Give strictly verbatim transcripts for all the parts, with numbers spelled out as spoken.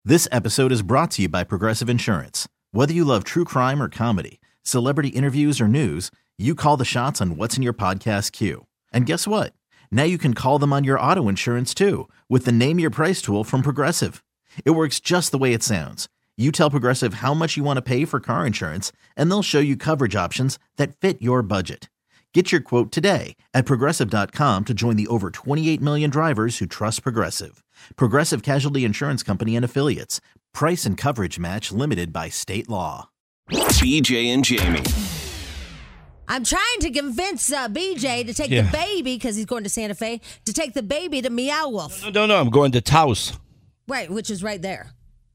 This episode is brought to you by Progressive Insurance. Whether you love true crime or comedy, celebrity interviews or news, you call the shots on what's in your podcast queue. And guess what? Now you can call them on your auto insurance too with the Name Your Price tool from Progressive. It works just the way it sounds. You tell Progressive how much you want to pay for car insurance, and they'll show you coverage options that fit your budget. Get your quote today at Progressive dot com to join the over twenty-eight million drivers who trust Progressive. Progressive Casualty Insurance Company and Affiliates. Price and coverage match limited by state law. B J and Jamie. I'm trying to convince uh, B J to take Yeah. the baby, because he's going to Santa Fe, to take the baby to Meow Wolf. No, no, no. I'm going to Taos, Right, which is right there.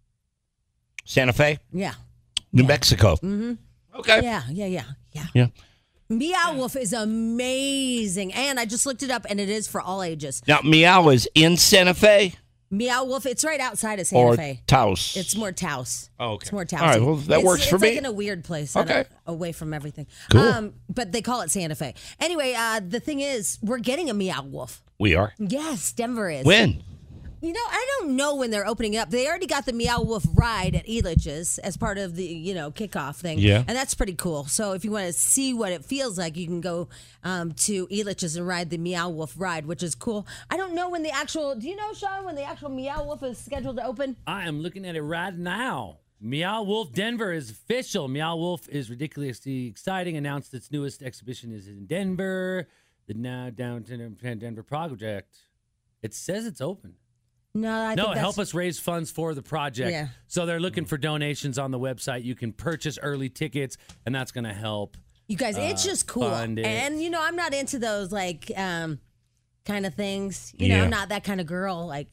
Santa Fe, Yeah. New Yeah. Mexico. Mm-hmm. Okay. Yeah, yeah, yeah, yeah. Yeah. Meow Wolf is amazing. And I just looked it up, and it is for all ages. Now, Meow is in Santa Fe Meow Wolf, it's right outside of Santa or Fe. Taos? It's more Taos. Oh, okay. It's more Taos. All right, well, that it's, works for it's me. It's like in a weird place. Okay. I don't- away from everything. Cool. Um, but they call it Santa Fe. Anyway, uh, the thing is, we're getting a Meow Wolf. We are. Yes, Denver is. When? You know, I don't know when they're opening up. They already got the Meow Wolf ride at Elitch's as part of the, you know, kickoff thing. Yeah. And that's pretty cool. So if you want to see what it feels like, you can go um, to Elitch's and ride the Meow Wolf ride, which is cool. I don't know when the actual, do you know, Sean, when the actual Meow Wolf is scheduled to open? I am looking at it right now. Meow Wolf Denver is official. Meow Wolf is ridiculously exciting. Announced its newest exhibition is in Denver. The now downtown Denver project. It says it's open. No, I no, think help that's, us raise funds for the project. Yeah. So they're looking for donations on the website. You can purchase early tickets, and that's going to help. You guys, it's uh, just cool. fund it. And, you know, I'm not into those, like, um, kind of things. You Yeah. know, I'm not that kind of girl. Like,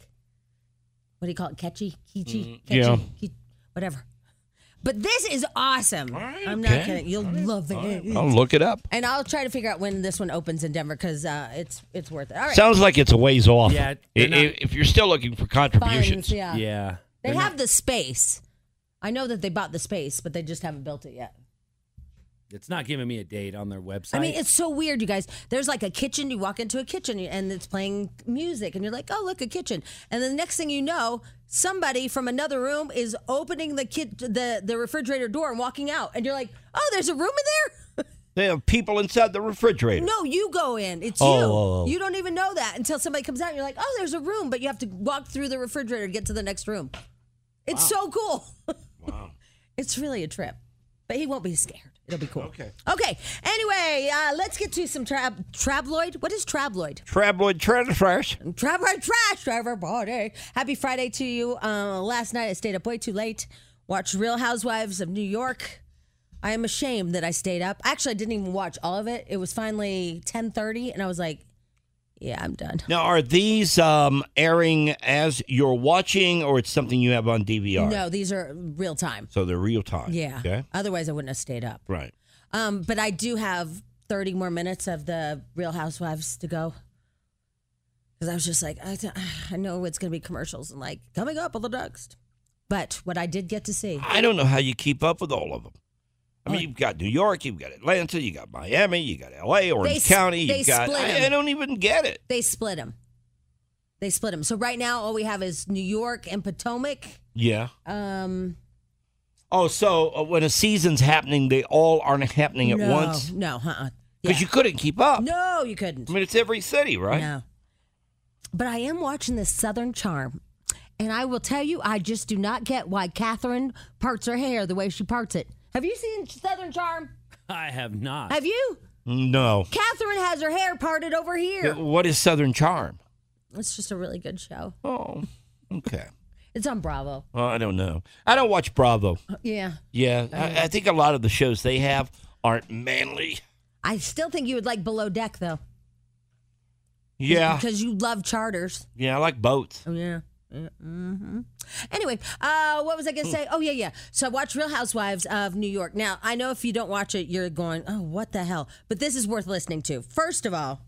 what do you call it? Catchy? Keechy? yeah. Catchy? Ke- whatever. But this is awesome. right, I'm okay. not kidding. You'll love it. I'll look it up. And I'll try to figure out when this one opens in Denver, because uh, it's it's worth it. All right. Sounds like it's a ways off. Yeah, I- they're not- I- if you're still looking for contributions. Funds, yeah. Yeah. They They're have not- the space. I know that they bought the space, but they just haven't built it yet. It's not giving me a date on their website. I mean, it's so weird, you guys. There's like a kitchen. You walk into a kitchen and it's playing music, and you're like, "Oh, look, a kitchen!" And then the next thing you know, somebody from another room is opening the kit, the the refrigerator door and walking out, and you're like, "Oh, there's a room in there." They have people inside the refrigerator. No, you go in. It's Oh, you. oh, oh. You don't even know that until somebody comes out. And you're like, "Oh, there's a room," but you have to walk through the refrigerator to get to the next room. It's so cool. Wow. It's really a trip, but he won't be scared. It'll be cool. Okay. Okay. Anyway, uh, let's get to some trab trabloid. What is trabloid? Trabloid transfers. Trabloid trash, everybody. Happy Friday to you. Uh, last night I stayed up way too late. Watched Real Housewives of New York. I am ashamed that I stayed up. Actually, I didn't even watch all of it. It was finally ten thirty, and I was like, yeah, I'm done. Now, are these um, airing as you're watching, or it's something you have on D V R? No, these are real time. So they're real time. Yeah. Okay. Otherwise, I wouldn't have stayed up. Right. Um, but I do have thirty more minutes of the Real Housewives to go. Because I was just like, I, I know it's going to be commercials and like coming up on the next. But what I did get to see. I don't know how you keep up with all of them. I mean, Oh. you've got New York, you've got Atlanta, you got Miami, you got L A, Orange They s- County, they you've got. split I, 'em. I don't even get it. They split them. They split them. So right now, all we have is New York and Potomac. Yeah. Um, Oh, so uh, when a season's happening, they all aren't happening at no, once No, uh-uh. because Yeah. you couldn't keep up. No, you couldn't. I mean, it's every city, right? No. But I am watching this Southern Charm. And I will tell you, I just do not get why Catherine parts her hair the way she parts it. Have you seen Southern Charm? I have not. Have you? No. Catherine has her hair parted over here. What is Southern Charm? It's just a really good show. Oh, okay. It's on Bravo. Well, I don't know. I don't watch Bravo. Yeah. Yeah, I, I think a lot of the shows they have aren't manly. I still think you would like Below Deck, though. Yeah, Because you love charters. yeah, I like boats. Oh, yeah. Mm-hmm. Anyway, uh, what was I going to say? Oh, yeah, yeah. So I watched Real Housewives of New York. Now, I know if you don't watch it, you're going, oh, what the hell? But this is worth listening to. First of all,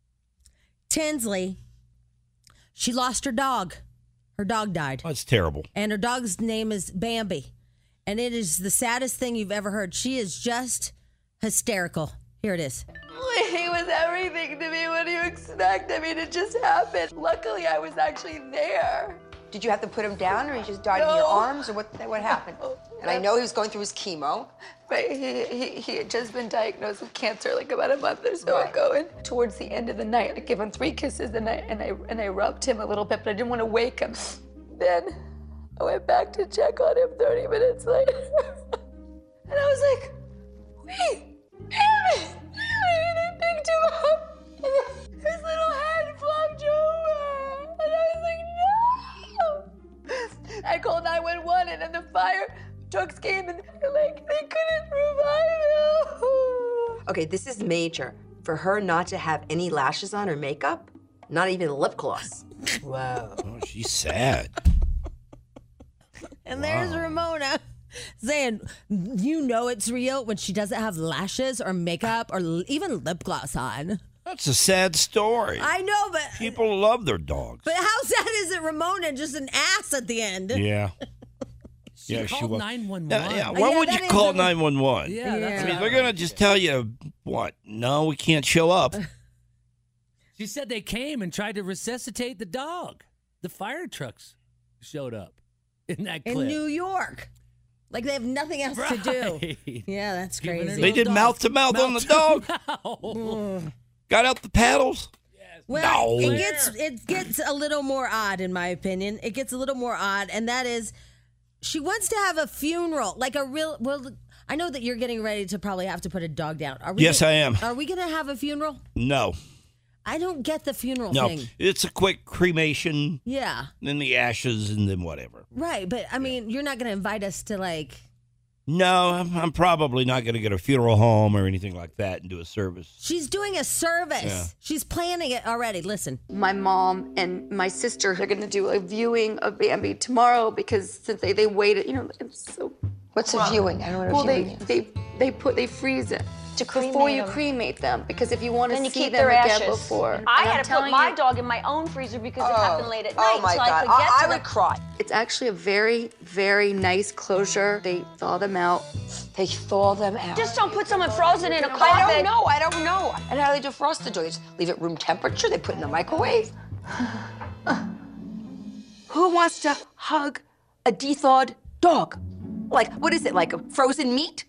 Tinsley, she lost her dog. Her dog died. That's terrible. And her dog's name is Bambi. And it is the saddest thing you've ever heard. She is just hysterical. Here it is. He was everything to me. What do you expect? I mean, it just happened. Luckily, I was actually there. Did you have to put him down, or he just died no. in your arms, or what? What happened? And I know he was going through his chemo. Right, he, he, he had just been diagnosed with cancer like about a month or so right. ago. And towards the end of the night, I gave him three kisses, and I and I and I rubbed him a little bit, but I didn't want to wake him. Then I went back to check on him thirty minutes later, and I was like, wait, Aaron, Aaron, I picked him up, and his little head flopped over, and I was like, no. I called nine one one, and then the fire trucks came, and they're like, they couldn't revive him. Okay, this is major. For her not to have any lashes on or makeup, not even lip gloss. Whoa. Oh, she's sad. And wow. there's Ramona saying, you know it's real when she doesn't have lashes or makeup or l- even lip gloss on. That's a sad story. I know, but... People love their dogs. But how sad is it Ramona just an ass at the end? Yeah. She yeah, called she was. nine one one. Yeah, yeah. Why yeah, would you call nine one one? Yeah, that's I mean, they're going to just tell you, what? No, we can't show up. She said they came and tried to resuscitate the dog. The fire trucks showed up in that clip. In New York. Like they have nothing else right. to do. Yeah, that's Giving crazy. They did mouth to mouth on the dog. Mouth. Got out the paddles. Well, No. it gets it gets a little more odd, in my opinion. It gets a little more odd, and that is, she wants to have a funeral, like a real. Well, I know that you're getting ready to probably have to put a dog down. Are we Yes, gonna, I am. Are we going to have a funeral? No. I don't get the funeral No. thing. It's a quick cremation, Yeah, then the ashes, and then whatever. right. But I mean, you're not going to invite us to like. No, I'm, I'm probably not going to get a funeral home or anything like that and do a service. She's doing a service. Yeah. She's planning it already. Listen. My mom and my sister are going to do a viewing of Bambi tomorrow because since they, they waited, you know, it's so... What's a viewing? I don't know what Well, a they, viewing is. they, they put, they freeze it. To Before cremate you them. cremate them, because if you want to Then you see keep them their again ashes. before. I And I'm had to put telling my you, dog in my own freezer because it Oh. happened late at night, Oh my so I God, could get I, I to would the cry. It's actually a very, very nice closure. They thaw them out. They thaw them out. Just don't put someone frozen in a I coffin. don't know. I don't know. And how do they defrost the dog? They just leave it room temperature. They put it in the microwave. Who wants to hug a de-thawed dog? Like, what is it? Like a frozen meat?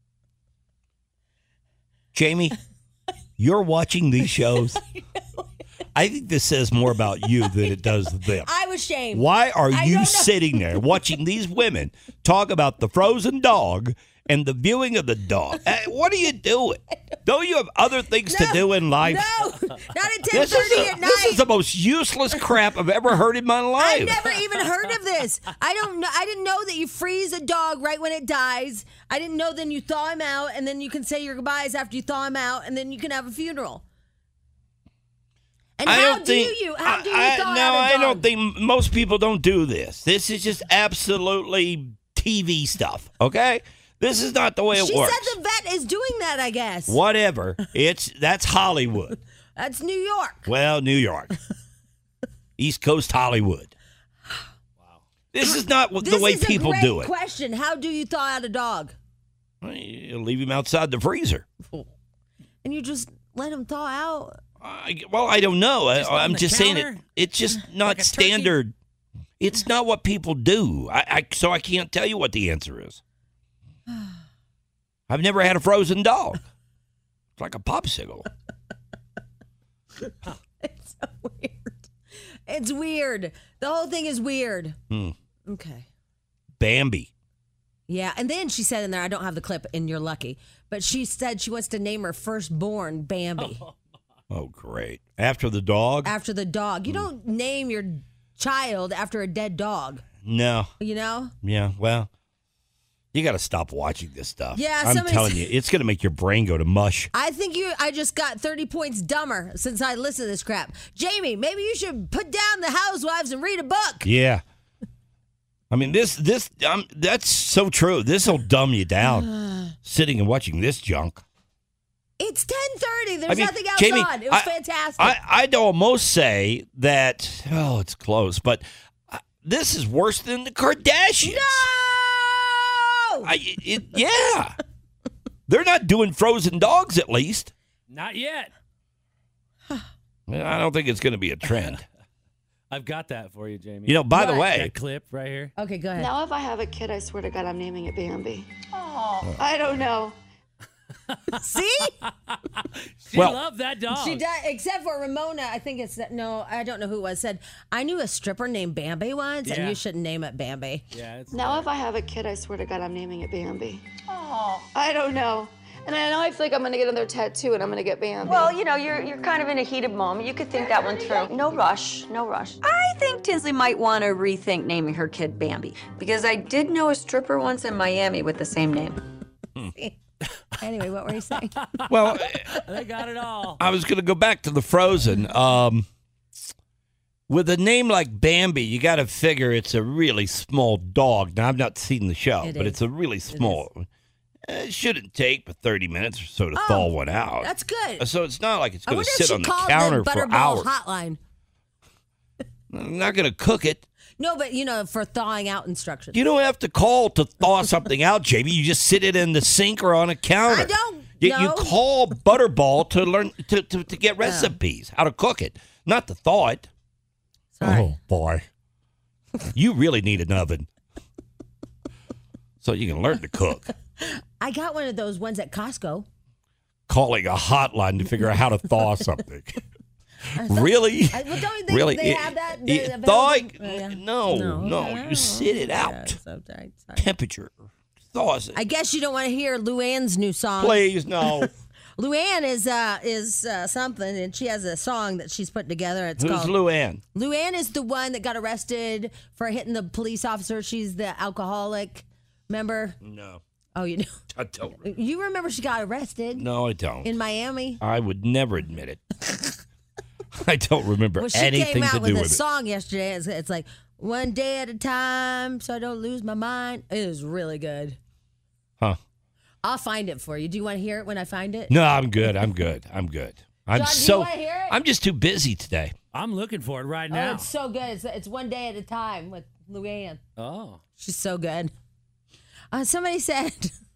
Jamie, you're watching these shows. I think this says more about you than it does them. I was shamed. Why are I you don't know. sitting there watching these women talk about the frozen dog and the viewing of the dog? Uh, What are you doing? Don't you have other things to No, do in life? No, not at ten This is, thirty a- at night. this is the most useless crap I've ever heard in my life. I've never even heard of this. I don't know. I didn't know that you freeze a dog right when it dies. I didn't know then you thaw him out and then you can say your goodbyes after you thaw him out and then you can have a funeral. And I how don't do think, you? How do you I, thaw I, no, out a I dog? don't think most people don't do this. This is just absolutely T V stuff, okay? This is not the way it She works. said the vet is doing that, I guess. Whatever. It's that's Hollywood. That's New York. Well, New York. East Coast Hollywood. Wow. This is not what- This the way is a people great do it. question. How do you thaw out a dog? Well, you leave him outside the freezer. And you just let him thaw out? I, well, I don't know. I, Just on I'm the just saying it. counter? It's just not Like a turkey? standard. It's not what people do. I, I so I can't tell you what the answer is. I've never had a frozen dog. It's like a popsicle. It's so weird. It's weird. The whole thing is weird. Hmm. Okay. Bambi. Yeah, and then she said in there, I don't have the clip, and you're lucky, but she said she wants to name her firstborn Bambi Oh, great. After the dog? after the dog. You Hmm. don't name your child after a dead dog, No. you know? Yeah, well, you got to stop watching this stuff. Yeah, I'm somebody's- telling you, it's going to make your brain go to mush. I think you. I just got thirty points dumber since I listened to this crap. Jamie, maybe you should put down the Housewives and read a book. Yeah. I mean, this, this, um, that's so true. This will dumb you down sitting and watching this junk. It's ten thirty. There's I mean, nothing else Jamie, on. It was I- fantastic. I, I'd almost say that, oh, it's close, but uh, this is worse than the Kardashians. no! I, it, yeah. They're not doing frozen dogs, at least. Not yet. I don't think it's going to be a trend. I've got that for you, Jamie. You know, by the What? way, that clip right here. Okay, go ahead. Now, if I have a kid, I swear to God, I'm naming it Bambi. Oh. I don't know. See? She Well- loved that dog. She does, except for Ramona. I think it's that. No, I don't know who it was. Said I knew a stripper named Bambi once, Yeah. and you shouldn't name it Bambi. Yeah, it's Now, if I have a kid, I swear to God, I'm naming it Bambi. Oh. I don't know. And I know I feel like I'm going to get another tattoo and I'm going to get Bambi. Well, you know, you're you're kind of in a heated moment. You could think that one through. No rush, no rush. I think Tinsley might want to rethink naming her kid Bambi because I did know a stripper once in Miami with the same name. Anyway, what were you saying? well, they got it all. I was going to go back to the Frozen. Um, with a name like Bambi, you got to figure it's a really small dog. Now, I've not seen the show, It but is. it's a really small. It, it shouldn't take but thirty minutes or so to Oh, thaw one out. That's good. So it's not like it's I going wonder to if sit she on the called counter the for Butterball hours. hotline. I'm not going to cook it. No, but you know, for thawing out instructions. You don't have to call to thaw something out, Jamie. You just sit it in the sink or on a counter. I don't You, know. you call Butterball to learn to, to, to get recipes, how to cook it, not to thaw it. Sorry. Oh, boy. You really need an oven so you can learn to cook. I got one of those ones at Costco. Calling a hotline to figure out how to thaw something. Really? I, well, don't you think Really? they It- have that? it- available? thaw Oh, it- yeah. no, no, okay. you sit it Yeah, out. so tight, sorry. Temperature. Thaws it. I guess you don't want to hear Luann's new song. Please, no. Luann is uh, is uh, something, and she has a song that she's put together. It's Who's called Luann? Luann is the one that got arrested for hitting the police officer. She's the alcoholic. Remember? No. Oh, you know. I don't. You remember she got arrested No, I don't. in Miami? I would never admit it. I don't remember Well, she anything came out to with do a with it. song yesterday. It's, it's like one day at a time, so I don't lose my mind. It is really good. Huh? I'll find it for you. Do you want to hear it when I find it? No, I'm good. I'm good. I'm good. I'm John, do you so. wanna hear it? I'm just too busy today. I'm looking for it right Oh, now. it's so good. It's, it's one day at a time with Luann. Oh. She's so good. Uh, somebody said,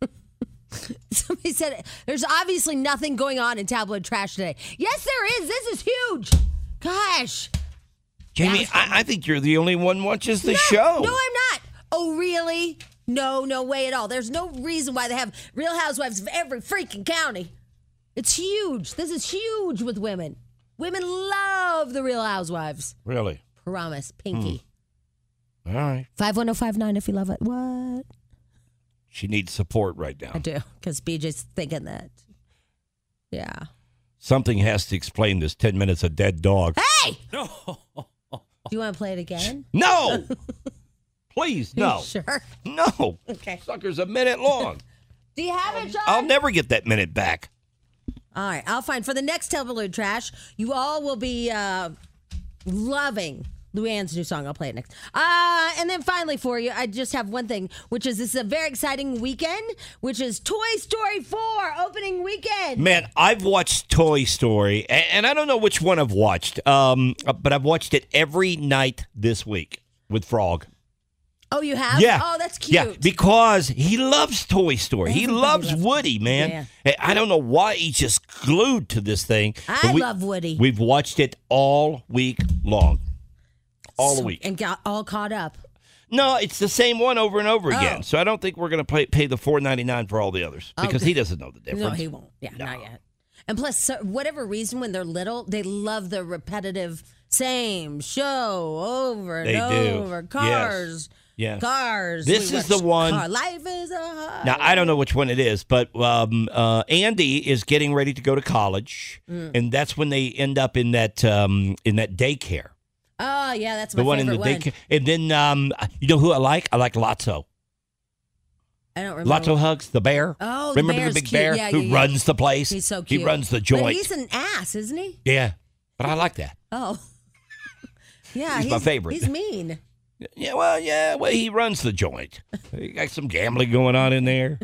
somebody said, there's obviously nothing going on in tabloid trash today. Yes, there is. This is huge. Gosh. Jamie, I, I think you're the only one watches the show. No, I'm not. Oh, really? No, no way at all. There's no reason why they have Real Housewives of every freaking county. It's huge. This is huge with women. Women love the Real Housewives. Really? Promise. Pinky. All right. five one zero five nine if you love it. What? She needs support right now. I do, because B J's thinking that. Yeah. Something has to explain this ten minutes of dead dog. Hey! No. Do you want to play it again? No! Please, no. Sure. No. Okay. Sucker's a minute long. Do you have it, John? I'll never get that minute back. All right, I'll find. For the next tabloid trash, you all will be uh, loving Luann's new song. I'll play it next. Uh, and then finally for you, I just have one thing, which is this is a very exciting weekend, which is Toy Story four opening weekend. Man, I've watched Toy Story, a- and I don't know which one I've watched, um, but I've watched it every night this week with Frog. Oh, you have? Yeah. Oh, that's cute. Yeah, because he loves Toy Story. he Everybody loves loves Woody, man. Yeah. And I don't know why he's just glued to this thing. I But we- love Woody. We've watched it all week long. All So- week. And got all caught up. No, it's the same one over and over again. Oh. So I don't think we're going to pay, pay the four ninety-nine for all the others because Okay. he doesn't know the difference. No, he won't. Yeah, not yet. And plus, so, whatever reason, when they're little, they love the repetitive same show over and They do. over. Yes. Cars. Yes. Cars. This We is the watch one- Car. Life is a high. Now, I don't know which one it is, but um, uh, Andy is getting ready to go to college, Mm. and that's when they end up in that um, in that daycare. Oh, yeah, that's my The one in favorite the one. daycare. And then, um, you know who I like? I like Lotso. I don't remember. Lotso Hugs, the bear. Oh, the Remember bear's the big cute. bear Yeah, who yeah, yeah. runs the place? He's so cute. He runs the But joint. he's an ass, isn't he? Yeah, but I like that. Oh. Yeah, He's my favorite. He's mean. Yeah, well, yeah, well, he runs the joint. You got some gambling going on in there.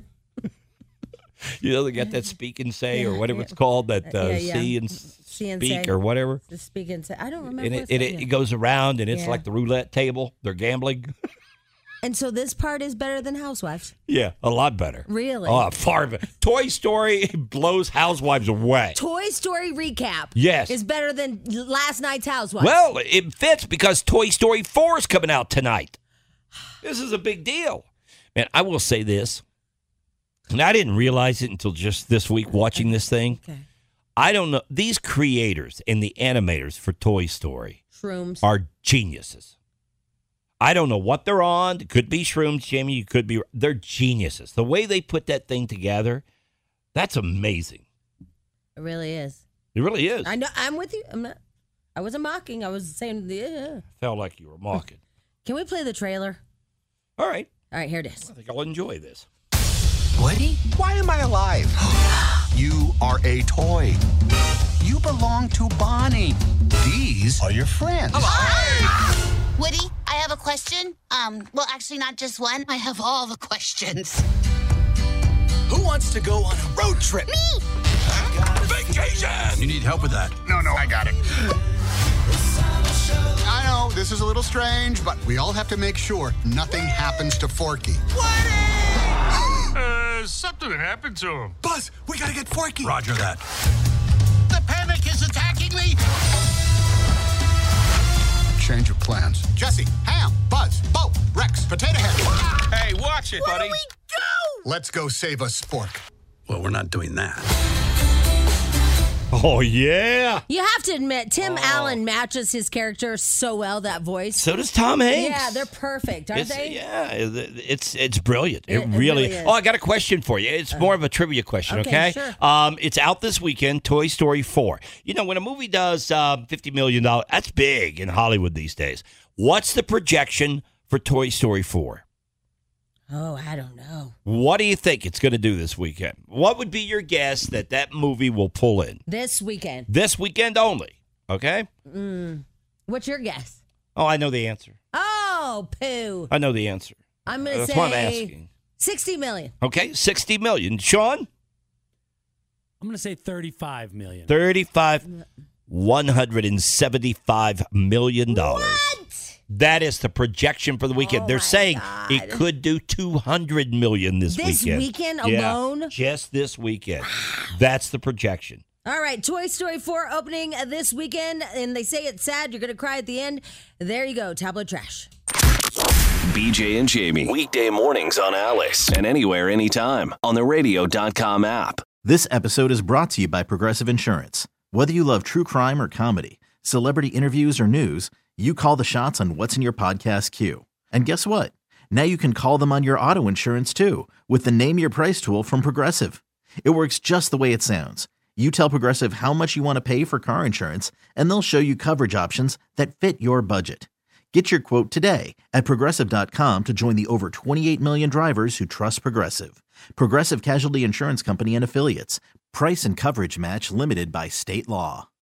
You know, they got that speak and say or whatever it's called, that uh, Yeah, yeah. see and s- See and speak say. or whatever. The speak and say. I don't remember. And it, what's it, that- it, it goes around, and it's Yeah. like the roulette table. They're gambling. And so this part is better than Housewives. Yeah, a lot better. Really? Oh, far better. Toy Story blows Housewives away. Toy Story recap. Yes. Is better than last night's Housewives. Well, it fits because Toy Story four is coming out tonight. This is a big deal. Man, I will say this. And I didn't realize it until just this week watching this thing. Okay. I don't know. These creators and the animators for Toy Story Shrooms. are geniuses. I don't know what they're on. It could be shrooms, Jamie. You could be. They're geniuses. The way they put that thing together, that's amazing. It really is. It really is. I know. I'm with you. I'm not. I wasn't mocking. I was saying, yeah. Felt like you were mocking. Can we play the trailer? All right. All right, here it is. I think I'll enjoy this. Woody? Why am I alive? You are a toy. You belong to Bonnie. These are your friends. Woody, I have a question. Um, well, actually, not just one. I have all the questions. Who wants to go on a road trip? Me! Vacation! You need help with that? No, no, I got it. I know, this is a little strange, but we all have to make sure nothing happens to Forky. Uh, something happened to him. Buzz, we gotta get Forky. Roger that. The panic is attacking me. Change of plans. Jesse, Ham, Buzz, Bo, Rex, Potato Head. Hey, watch it, buddy. Where do we go? Let's go save a spork. Well, we're not doing that. Oh, yeah. You have to admit, Tim Oh. Allen matches his character so well, that voice. So does Tom Hanks. Yeah, they're perfect, aren't It's- they? Yeah, it's it's brilliant. It, It- it really, really is. Oh, I got a question for you. It's more of a trivia question, okay? okay, sure. Um, it's out this weekend, Toy Story four. You know, when a movie does um, fifty million dollars, that's big in Hollywood these days. What's the projection for Toy Story four? Oh, I don't know. What do you think it's going to do this weekend? What would be your guess that that movie will pull in? This weekend. This weekend only, okay? Mm. What's your guess? Oh, I know the answer. Oh, poo. I know the answer. I'm going to That's say why I'm asking. sixty million. Okay, sixty million. Sean? I'm going to say thirty-five million. thirty-five, one hundred seventy-five million dollars. What? That is the projection for the weekend. Oh They're my saying God. it could do two hundred million this, This weekend. weekend Yeah, alone? just this weekend. That's the projection. All right, Toy Story four opening this weekend, and they say it's sad. You're going to cry at the end. There you go, tablet trash. B J and Jamie. Weekday mornings on Alice. And anywhere, anytime. On the radio dot com app. This episode is brought to you by Progressive Insurance. Whether you love true crime or comedy, celebrity interviews or news, you call the shots on what's in your podcast queue. And guess what? Now you can call them on your auto insurance too with the Name Your Price tool from Progressive. It works just the way it sounds. You tell Progressive how much you want to pay for car insurance, and they'll show you coverage options that fit your budget. Get your quote today at Progressive dot com to join the over twenty-eight million drivers who trust Progressive. Progressive Casualty Insurance Company and Affiliates. Price and coverage match limited by state law.